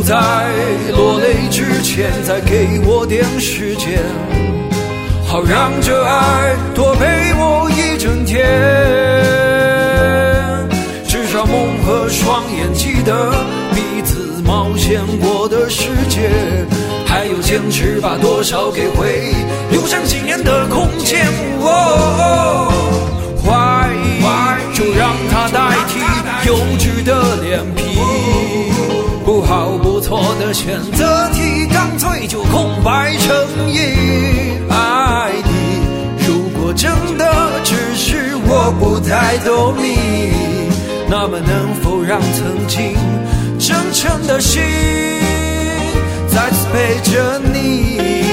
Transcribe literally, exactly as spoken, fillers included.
在落泪之前再给我点时间，好让这爱多陪我一整天。至少梦和双眼记得彼此冒险过的世界，还有坚持把多少给回忆留上纪念的空间。哦，怀疑就让它代替幼稚的脸皮，不好不错的选择题，干脆就空白成意。爱你，如果真的只是我不太懂你，那么能否让曾经真诚的心再次陪着你？